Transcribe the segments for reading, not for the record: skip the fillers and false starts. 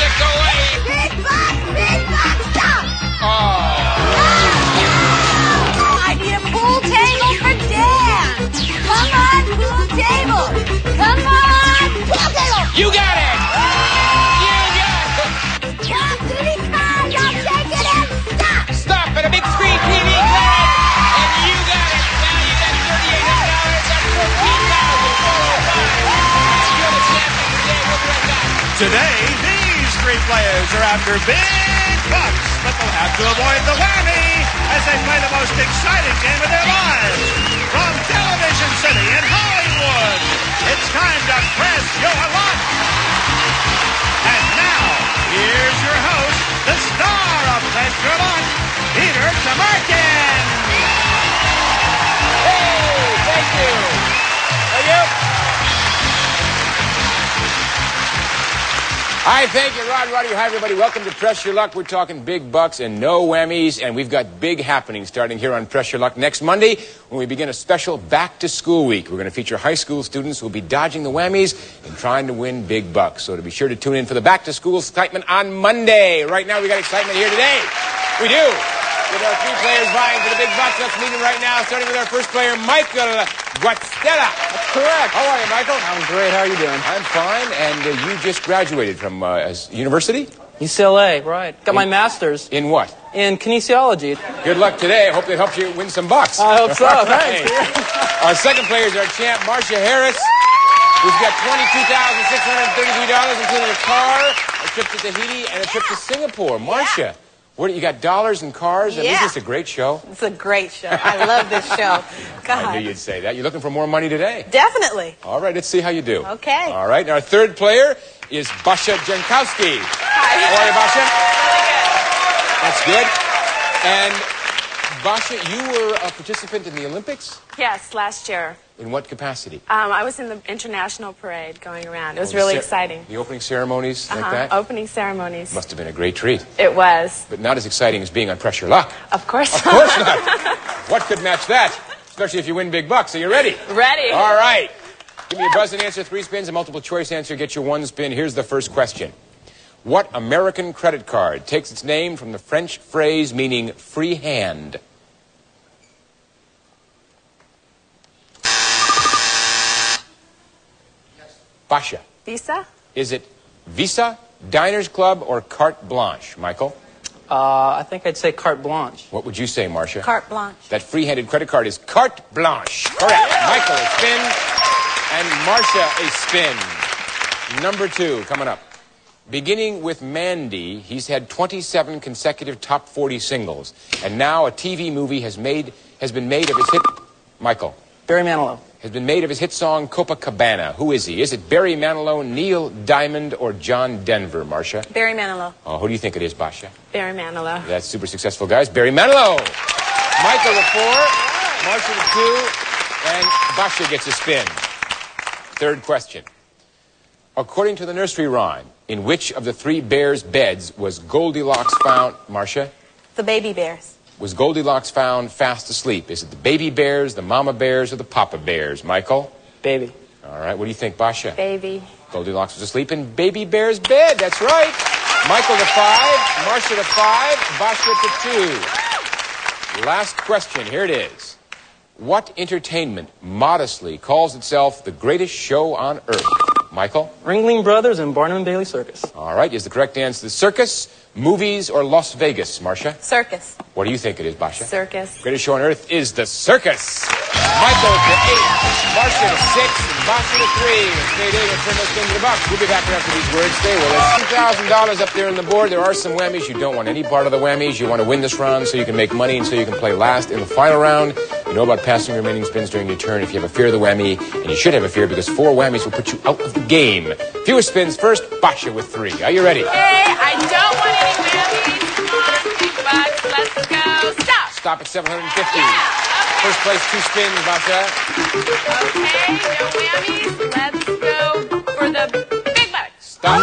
Go away. Big box, stop! Oh. I need a pool table for Dan. Come on, pool table. Come on, pool table. You got it. You got it. Stop, TV car, don't take it and stop. Stop at a big screen TV. Got it. And you got it. Now you got $3,800. That's $14,405. You're the champion today. We'll be right back. Today, these three players are after big bucks, but they'll have to avoid the whammy as they play the most exciting game of their lives. From Television City in Hollywood, it's time to press your luck. And now, here's your host, the star of Press Your Luck, Peter Tamarkin. Hey, thank you. Thank you. Hi, thank you, Rod Roddy. Hi, everybody. Welcome to Press Your Luck. We're talking big bucks and no whammies, and we've got big happenings starting here on Press Your Luck next Monday when we begin a special back-to-school week. We're going to feature high school students who will be dodging the whammies and trying to win big bucks. So to be sure to tune in for the back-to-school excitement on Monday. Right now, we got excitement here today. We do. With our three players vying for the big bucks, let's meet them right now, starting with our first player, Michael Guastella. That's correct. How are you, Michael? I'm great. How are you doing? I'm fine, and you just graduated from university? UCLA, right. Got my master's In what? in kinesiology. Good luck today. I hope they helped you win some bucks. I hope so. All Thanks. right. Our second player is our champ, Marcia Harris, who's got $22,633, including a car, a trip to Tahiti, and a trip to Singapore. Marcia, where you got dollars and cars? I mean, Yeah. this is a great show. It's a great show. I love this show. God. I knew you'd say that. You're looking for more money today. Definitely. All right, let's see how you do. Okay. All right, and our third player is Basha Jankowski. Hi. How are you, Basha? That's good. And Basha, you were a participant in the Olympics? Yes, last year. In what capacity? I was in the international parade going around. It was really exciting. The opening ceremonies like that? Opening ceremonies. Must have been a great treat. It was. But not as exciting as being on Press Your Luck. Of course Of course not. What could match that? Especially if you win big bucks. Are you ready? Ready. All right. Give me a buzz and answer, 3 spins. A multiple choice answer gets you 1 spin. Here's the first question. What American credit card takes its name from the French phrase meaning free hand? Basha. Visa? Is it Visa, Diners Club, or Carte Blanche? Michael? I think I'd say carte blanche. What would you say, Marcia? Carte blanche. That free-handed credit card is Carte Blanche. Correct. Michael, a spin. And Marcia, a spin. Number 2, coming up. Beginning with Mandy, he's had 27 consecutive top 40 singles. And now a TV movie has been made of his hit... Michael. Barry Manilow. Has been made of his hit song Copacabana. Who is he? Is it Barry Manilow, Neil Diamond, or John Denver, Marcia? Barry Manilow. Oh, who do you think it is, Basha? Barry Manilow. That's super successful, guys. Barry Manilow. Michael the 4, Marcia the 2, and Basha gets a spin. Third question. According to the nursery rhyme, in which of the 3 bears' beds was Goldilocks found, Marcia? The baby bears. Was Goldilocks found fast asleep? Is it the baby bears, the mama bears, or the papa bears? Michael? Baby. All right, what do you think, Basha? Baby. Goldilocks was asleep in baby bear's bed. That's right. Michael to 5, Marcia to 5, Basha to 2. Last question. Here it is. What entertainment modestly calls itself the greatest show on earth? Michael? Ringling Brothers and Barnum and Bailey Circus. All right. Is the correct answer the circus, movies, or Las Vegas, Marcia? Circus. What do you think it is, Basha? Circus. Greatest show on earth is the circus. Michael to 8, Marcia to 6, and Basha to 3. It's payday. We'll turn those into the bucks. We'll be back after these words. Stay with us. $2,000 up there on the board. There are some whammies. You don't want any part of the whammies. You want to win this round so you can make money and so you can play last in the final round. You know about passing your remaining spins during your turn if you have a fear of the whammy. And you should have a fear because 4 whammies will put you out of the game. Fewer spins first. Basha with 3. Are you ready? Hey, I don't want any whammies. Come on, big bucks. Let's go. Stop. Stop at 750. Yeah. First place, 2 spins, Basha. Okay, no whammies. Let's go for the big bucks. Stop.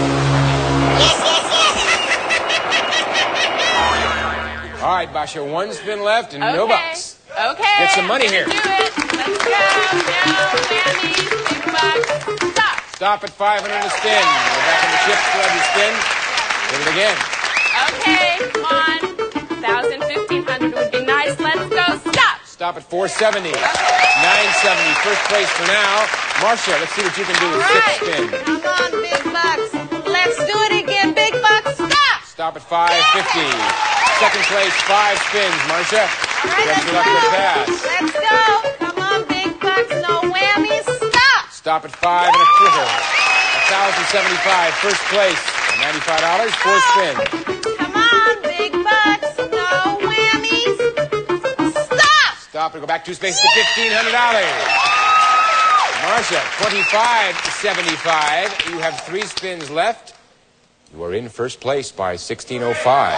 All right, Basha, 1 spin left and no bucks. Okay. Get some money here. Do it. Let's go. No whammies. Big bucks. Stop. Stop at 500 a spin. We're back in the chips for every spin. Hit it again. Okay, come on. 1,000, 1,500 would be nice. Let's go. Stop. Stop at 470. 970. First place for now. Marcia, let's see what you can do with 6 spins. Come on, big bucks. Let's do it again, big bucks. Stop. Stop at 550. Second place, 5 spins. Marcia, All right, press let's your luck with a pass. go. Let's go. Come on, big bucks. No whammies. Stop. Stop at 5 1/4. 1,075. First place, $95. 4 spins. Come on, big bucks. No whammies. Stop. Stop and go back 2 spaces to $1,500. Marcia, 25.75. You have 3 spins left. You are in first place by 16.05.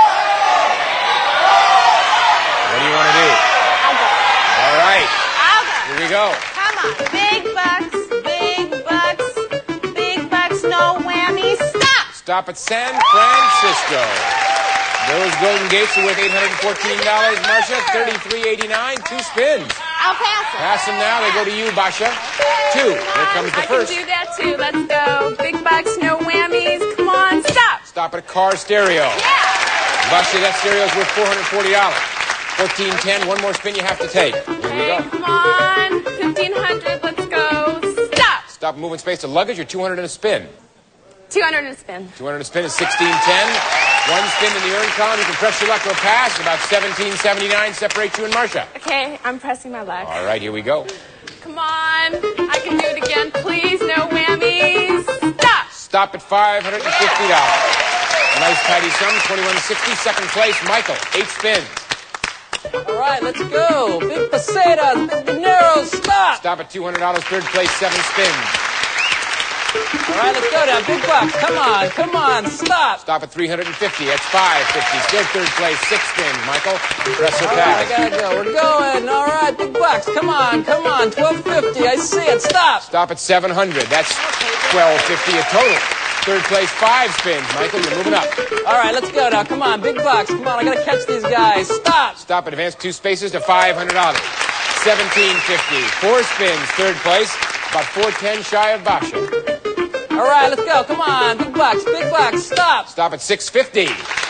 What do you want to do? I'll go. All right, I'll go. here we go. Come on, big bucks. Big bucks. Big bucks. No whammies. Stop. Stop at San Francisco. Those Golden Gates are worth $814. Marcia, $33.89. 2 spins. I'll pass it. Pass them now. They go to you, Basha. 2. Here comes the I first. can do that too. Let's go. Big bucks, no whammies. Come on, stop. Stop at a car stereo. Yeah. Basha, that stereo is worth $440. 14.10. One more spin you have to take. Here we Okay, go. come on. 1,500. Let's go. Stop. Stop moving space to luggage or 200 in a spin. 200 and spin. 200 in a spin is 16.10. 1 spin in the earn column. You can press your luck to a pass. About 17.79 separates you and Marcia. Okay, I'm pressing my luck. All right, here we go. Come on. I can do it again. Please, no whammies. Stop. Stop at $550. Nice tidy sum, 21.60. Second place, Michael, 8 spins. All right, let's go. Big pesetas, big dineros, stop. Stop at $200. Third place, 7 spins. All right, let's go now. Big bucks. Come on, stop. Stop at $350. That's 550. Still third place, 6 spins. Michael, press or All right, I pass. gotta go. We're going. All right, big bucks. Come on. 1250. I see it. Stop. Stop at 700. That's 1250 a total. Third place, 5 spins. Michael, you're moving up. All right, let's go now. Come on, big bucks. Come on, I gotta catch these guys. Stop. Stop at advance 2 spaces to $500. 1750. 4 spins. Third place, about 410 shy of Basha. All right, let's go. Come on, big bucks. Stop. Stop at $650.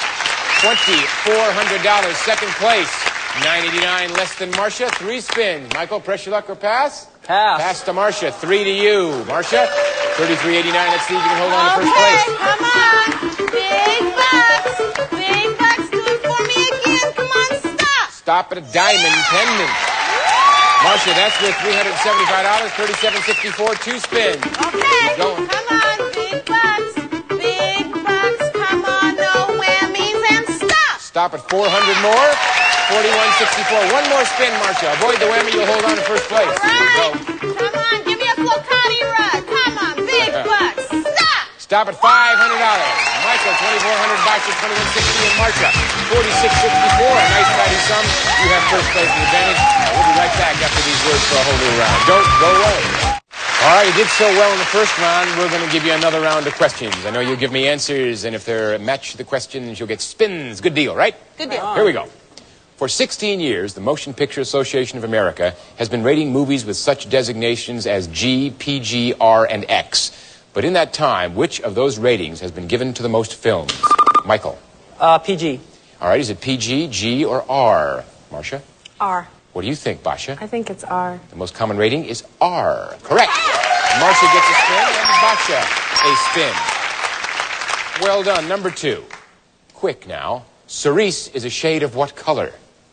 $2,400. Second place, $989 less than Marcia. 3 spins. Michael, press your luck or pass? Pass. Pass to Marcia. 3 to you. Marcia, $33.89. Let's see if you can hold on to first Okay, place. come on. Big bucks. Big bucks. Do it for me again. Come on, stop. Stop at a diamond pendant. Marcia, that's worth $375. $37.64. 2 spins. Okay, Keep going. come on. Big bucks. Big bucks. Come on. No whammies and stop. Stop at 400 more. $41.64. 1 more spin, Marcia. Avoid the whammy. You'll hold on to first place. All Here we go. right. Come on. Give me a Flocati rug. Come on. Big bucks. Stop. Stop at $500. Michael, $2,400. Basha, $21.60. And Marcia, $46.64. A nice tidy sum. You have first place in advantage. We'll be right back after these words for a whole new round. Don't go away. All right, you did so well in the first round. We're going to give you another round of questions. I know you'll give me answers, and if they match the questions, you'll get spins. Good deal, right? Good deal. Here we go. For 16 years, the Motion Picture Association of America has been rating movies with such designations as G, PG, R, and X. But in that time, which of those ratings has been given to the most films? Michael. PG. All right, is it PG, G, or R? Marcia? R. What do you think, Basha? I think it's R. The most common rating is R. Correct. Marcia gets a spin and Basha a spin. Well done. Number 2. Quick now. Cerise is a shade of what color?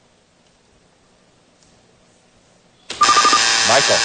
Michael.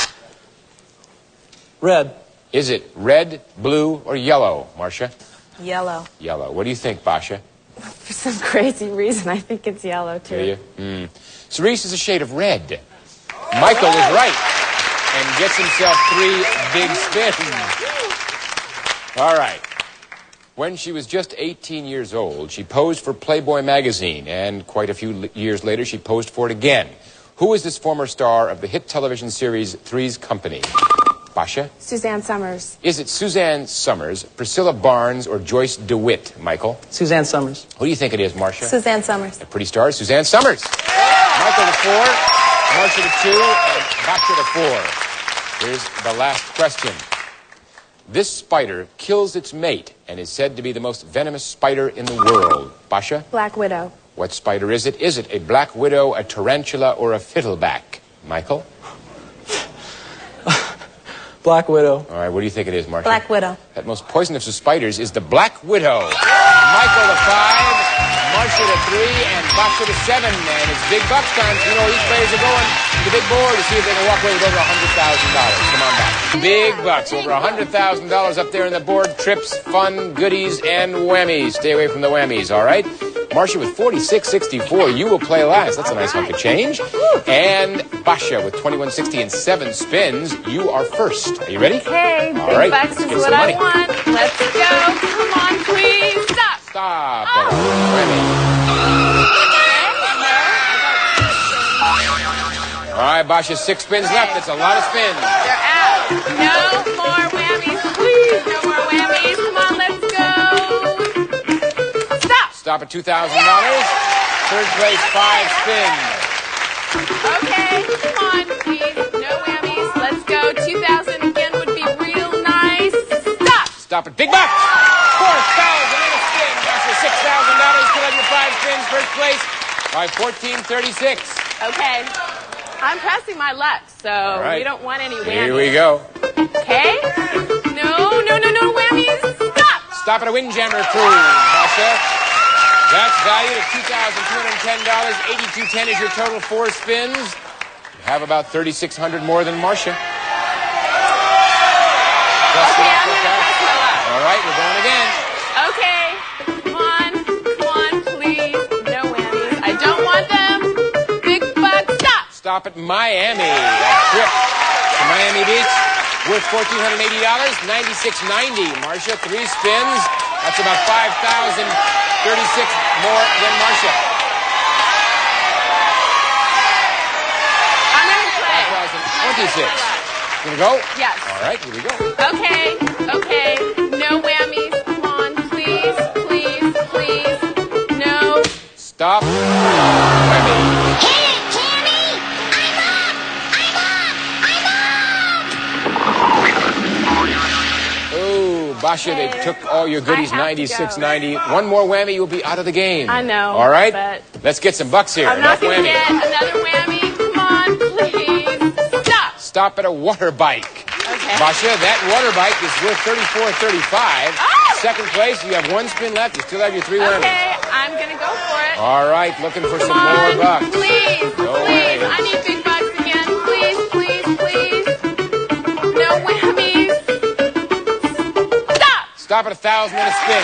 Red. Is it red, blue, or yellow, Marcia? Yellow. Yellow. What do you think, Basha? For some crazy reason, I think it's yellow, too. Do you? Cerise is a shade of red. Michael is right and gets himself 3 big spins. All right. When she was just 18 years old, she posed for Playboy magazine, and quite a few years later, she posed for it again. Who is this former star of the hit television series Three's Company? Basha? Suzanne Summers. Is it Suzanne Summers, Priscilla Barnes, or Joyce DeWitt, Michael? Suzanne Summers. Who do you think it is, Marcia? Suzanne Summers. The pretty star, Suzanne Summers. Michael to 4, Marcia to 2, and Basha to 4. Here's the last question. This spider kills its mate and is said to be the most venomous spider in the world. Basha? Black widow. What spider is it? Is it a black widow, a tarantula, or a fiddleback? Michael? Black widow. All right, what do you think it is, Marcia? Black widow. That most poisonous of spiders is the black widow. Michael to 5, Marcia to 3, and Basha to 7. And it's big bucks time. So you know these players are going to the big board to see if they can walk away with over $100,000. Come on back. Big bucks, over $100,000 up there on the board. Trips, fun, goodies, and whammies. Stay away from the whammies, all right? Marcia with 46.64. You will play last. That's a nice hunk of change. And Basha with 21.60 and 7 spins. You are first. Are you ready? Okay, All big right, bucks let's is get what some I money. want. Let's go. Come on, please. Stop. Stop. Whammy. All right, Basha, 6 spins left. That's a lot of spins. They're out. No more whammies, please. No more whammies. Come on, let's go. Stop. Stop at $2,000. Third place, 5 spins. Okay, come on, please. No whammies. Let's go. 2,000 again would be real nice. Stop. Stop at big bucks. 4,000 in a spin. Basha, $6,000. Still have your 5 spins. First place by 14.36. Okay. I'm pressing my luck, so right. we don't want any whammies. Here we go. Okay? No whammies. Stop. Stop at a Windjammer cruise, Basha. That's valued at $2,210. 82.10 is your total 4 spins. You have about 3,600 more than Marcia. Okay, I'm going to press my luck. All right, we're going again. Okay. Come on, please. No whammies. I don't want them. Big bucks. Stop. Stop at Miami. That trip to Miami Beach worth $1,480. 96.90. Marcia, 3 spins. That's about 5,036 more than Marcia. I'm going to play. 5,026. Gonna go? Yes. All right, here we go. Okay. No whammies. Come on, please. No. Stop. Whammy. Basha, they took all your goodies, I have to 96.90. One more whammy, you'll be out of the game. I know, All right? but Let's get some bucks here. I'm not Enough going to whammy. get another whammy. Come on, please. Stop. Stop at a water bike. Okay. Basha, that water bike is worth $34.35. Oh! Second place, you have 1 spin left. You still have your 3 whammies. Okay, I'm going to go for it. All right, looking for some Come on, more bucks. please. No Please. whammies. I need big bucks again. Please. No whammies. Stop at 1,000 and a spin.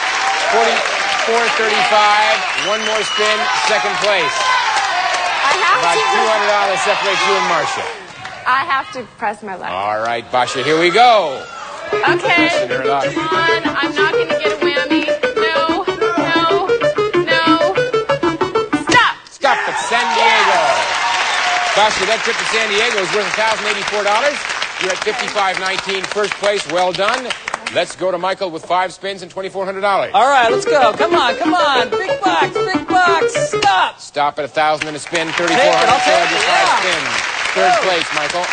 $44.35. 1 more spin. Second place. I have About to. $200 separates you and Marcia. I have to press my luck. All right, Basha, here we go. Okay. Pressing her luck. Come on. I'm not going to get a whammy. No. Stop. Stop at San Diego. Basha, that trip to San Diego is worth $1,084. You're at $55.19. First place. Well done. Let's go to Michael with 5 spins and $2,400. All right, let's go. Come on. Big bucks. Stop. Stop at 1,000 and a spin. $3,400. Take it, I'll take your it, 5 yeah. spins. Third place, Michael.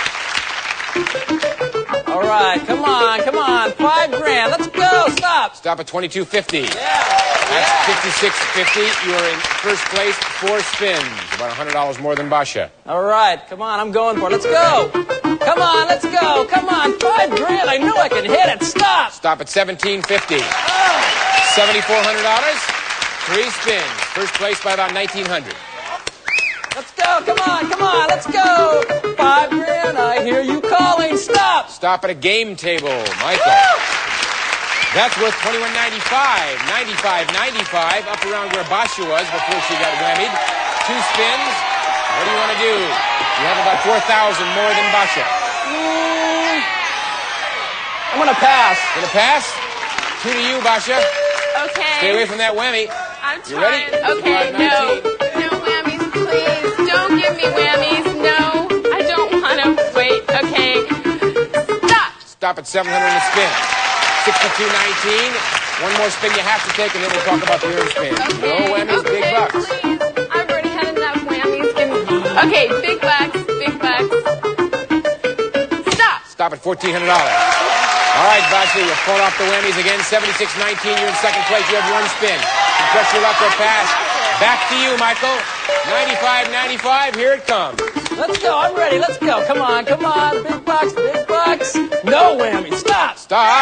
All right, come on. $5,000. Let's go. Stop. Stop at $22.50. Yeah. That's $56.50. You are in first place. 4 spins. About $100 more than Basha. All right, come on. I'm going for it. Let's go. Come on, let's go. Come on, $5,000. I know I can hit it. Stop. Stop at $17.50. $7,400. 3 spins. First place by about $1,900. Let's go. Come on. Let's go. $5,000. I hear you calling. Stop. Stop at a game table, Michael. That's worth $21.95. $95.95. Up around where Basha was before she got whammied. 2 spins. What do you want to do? You have about 4,000 more than Basha. I'm going to pass. Gonna pass? 2 to you, Basha. Okay. Stay away from that whammy. I'm You ready? trying. Okay, no. 5:19. No whammies, please. Don't give me whammies. No. I don't want to. Wait. Okay. Stop. Stop at 700 and a spin. $62.19. 1 more spin you have to take, and then we'll talk about the earned spin. Okay. No whammies, big bucks. Please. I've already had enough whammies. Okay, big bucks. Stop. Stop at $1,400. All right, Basha, you fall off the whammies again. 76-19, you're in second place. You have one spin. Press your luck or pass. Back to you, Michael. 95-95, here it comes. Let's go. I'm ready. Let's go. Come on. Come on. Big bucks. Big bucks. No whammy. Stop. Stop.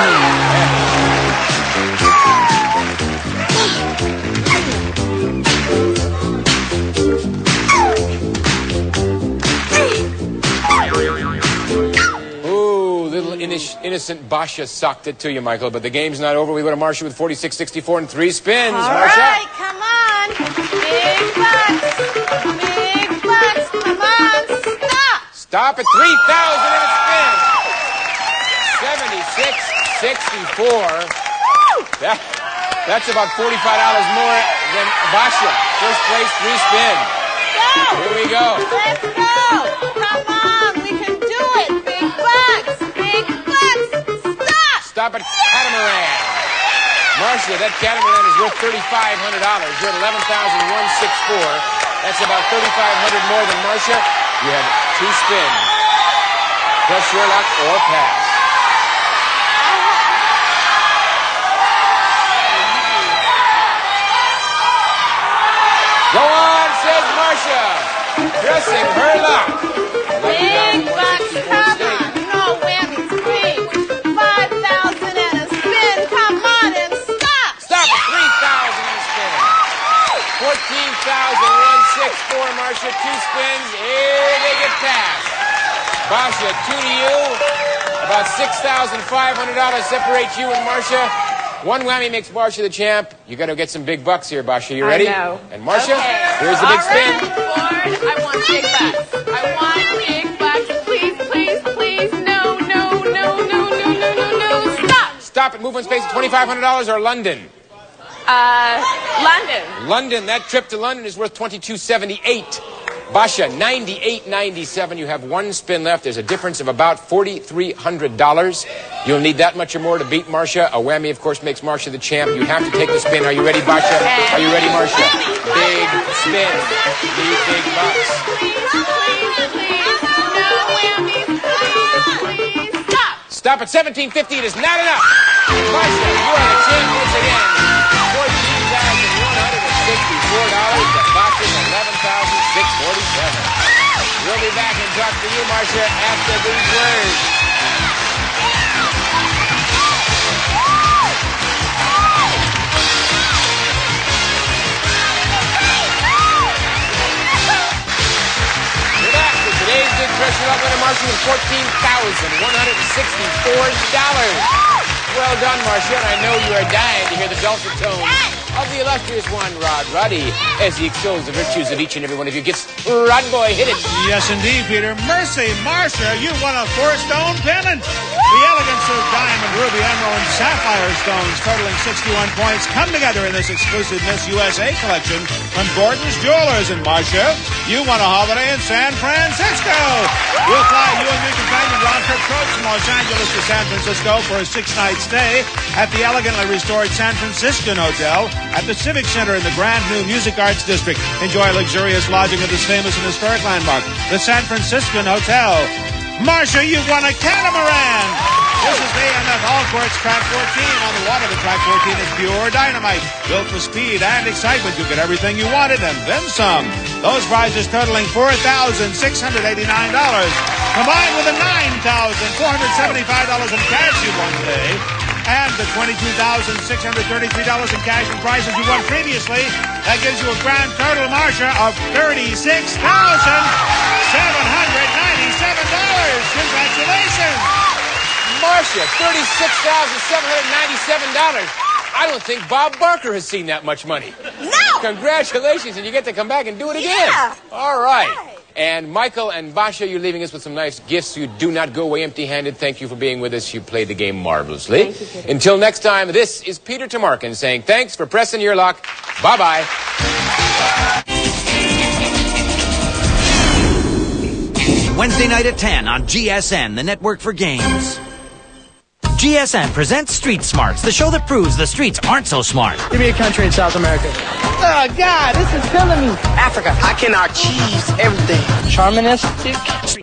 Ooh, little innocent Basha socked it to you, Michael. But the game's not over. We go to Marcia with 46-64 and 3 spins. All Marcia. right, come on. Big bucks. Big bucks. Come on, stop. Stop at 3,000 and a spin. 76-64. That's about $45 more than Basha. First place, 3 spin. Go. Here we go. Let's go. Come on, we can do it. Big bucks. Big bucks. Stop. Stop at Catamaran. Marcia, that Catamaran is worth $3,500. You're at $11,164. That's about $3,500 more than Marcia. You have 2 spins. Press your luck or pass. Go on, says Marcia. Pressing her luck. Big bucks. Come on. No whammies, please. 5,000 and a spin. Come on and stop. Stop at 3,000 and a spin. 14,164, Marcia. 2 spins. Here they get passed. Basha, 2 to you. About $6,500 separates you and Marcia. 1 whammy makes Marcia the champ. You got to get some big bucks here, Basha. You ready? I know. And Marcia, Okay. here's the big spin. Ford, I want big bucks. I want big bucks. Please, please, please. No, no, no, no, no, no, no, no. Stop. Stop at movement space at $2,500 or London. London. London, that trip to London is worth $22.78. Basha, $98.97. You have 1 spin left. There's a difference of about $4,300. You'll need that much or more to beat Marcia. A whammy, of course, makes Marcia the champ. You have to take the spin. Are you ready, Basha? Are you ready, Marcia? Big spin. Need big bucks. Stop at $17.50. It is not enough. Marcia, you are the champ once again. $14,164. The box is $11,647. We'll be back and talk to you, Marcia, after these words. We're back with today's Big Pressure Luck winner, Marcia, with $14,164. Well done, Marcia, and I know you are dying to hear the dulcet tones of the illustrious one, Rod Roddy, as he extols the virtues of each and every one of you. Gets Rod Boy, hit it. Yes, indeed, Peter. Mercy, Marcia, you won a 4-stone pendant. The elegance of diamond, ruby, emerald, and sapphire stones totaling 61 points come together in this exclusive Miss USA collection from Gordon's Jewelers. And Marcia, you won a holiday in San Francisco. We'll fly you and your companion round-trip coach from Los Angeles to San Francisco for a 6-night stay at the elegantly restored San Franciscan Hotel at the Civic Center in the brand new Music Arts District. Enjoy luxurious lodging at this famous and historic landmark, the San Franciscan Hotel. Marcia, you won a catamaran. This is the AMF All Courts Track 14. On the water, the Track 14 is pure dynamite. Built for speed and excitement. You get everything you wanted and then some. Those prizes totaling $4,689. Combined with the $9,475 in cash you won today, and the $22,633 in cash and prizes you won previously, that gives you a grand total, Marcia, of $36,797. Congratulations! Marcia, $36,797. I don't think Bob Barker has seen that much money. No! Congratulations, and you get to come back and do it again. Yeah. All right. And Michael and Basha, you're leaving us with some nice gifts. You do not go away empty-handed. Thank you for being with us. You played the game marvelously. Thank you, Peter. Until next time, this is Peter Tamarkin saying thanks for pressing your luck. Bye-bye. Wednesday night at 10 on GSN, the network for games. GSN presents Street Smarts, the show that proves the streets aren't so smart. Give me a country in South America. Oh, God, this is killing me. Africa. I cannot cheese everything. Charmanistic.